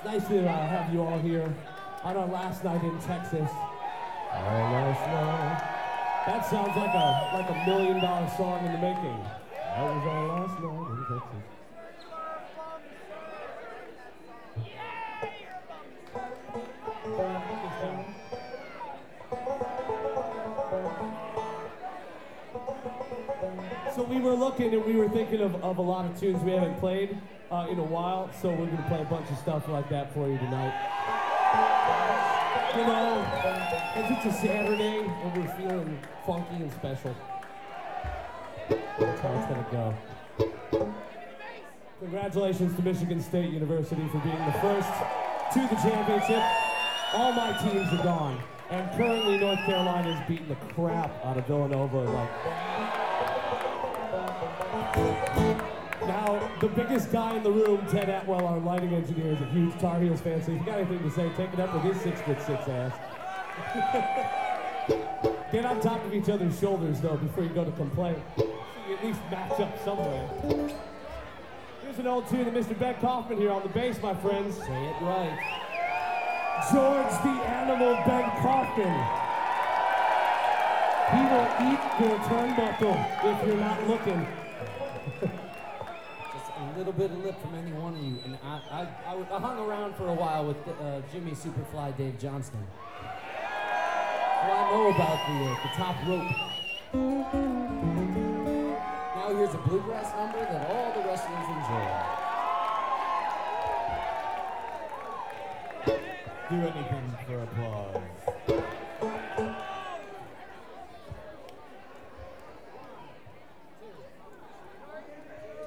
Nice to have you all here on our last night in Texas. Our last night. That sounds like a $1 million song in the making. That was our last night in Texas. So we were looking and we were thinking of a lot of tunes we haven't played in a while, so we're going to play a bunch of stuff like that for you tonight. You know, as it's a Saturday and we're feeling funky and special. That's how it's going to go. Congratulations to Michigan State University for being the first to the championship. All my teams are gone, and currently North Carolina is beating the crap out of Villanova. Now, the biggest guy in the room, Ted Atwell, our lighting engineer, is a huge Tar Heels fan, so if you got anything to say, take it up with his 6'6" ass. Get on top of each other's shoulders, though, before you go to complain. So you at least match up somewhere. Here's an old tune of Mr. Ben Kaufman here on the bass, my friends. Say it right. George the Animal Ben Kaufman. He will eat your turnbuckle if you're not looking. Just a little bit of lip from any one of you. And I hung around for a while with Jimmy Superfly Dave Johnston. So I know about the top rope. Now here's a bluegrass number that all the wrestlers enjoy. Do anything for applause.